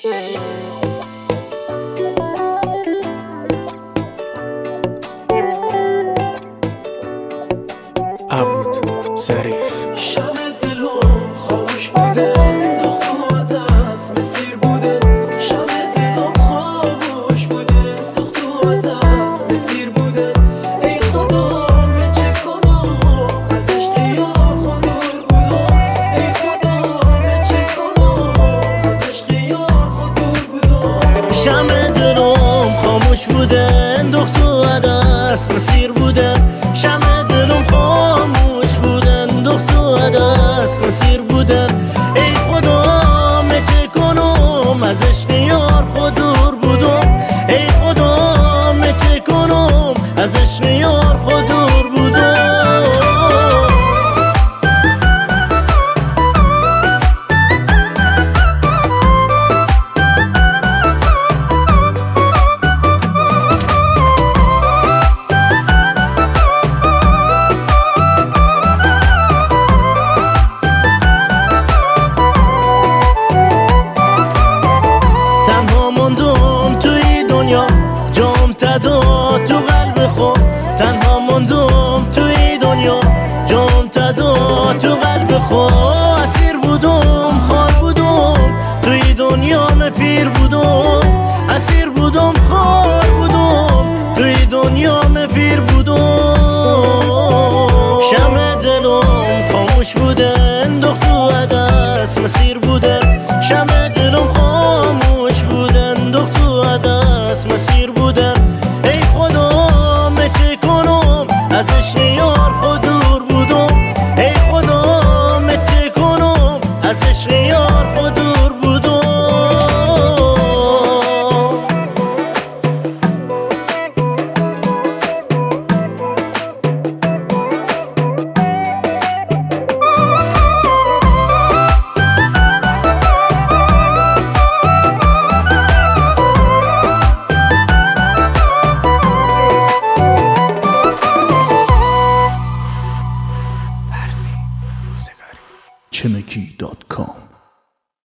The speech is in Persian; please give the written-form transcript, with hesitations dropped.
عبود ظریف شب دلم خاموش بودن، دخت و عدس مسیر بودن. شب دلم خاموش بودن، دخت و عدس مسیر بودن. ای خدا من چه کنم، از عشق یار خود دور بودم. ای خدا من چه کنم، از عشق یار خود دور بودم. شب دلم خاموش بودن، دخت و عدس مسیر بودن. شب دلم خاموش بودن، دخت و عدس مسیر بودن. ای خدا من چه کنم، از عشق یار خود دور بودم. ای خدا من چه کنم، از عشق یار خود دور بودم. جام تدا تو قلب خود، تنها ماندم توی دنیا. جام تدا تو قلب خود، اسیر بودم خار بودم توی دنیا پیر بودم. اسیر بودم خار بودم توی دنیا پیر بودم. شمع دلم خاموش بودن، دخت و عدس مسیر بودن. شمع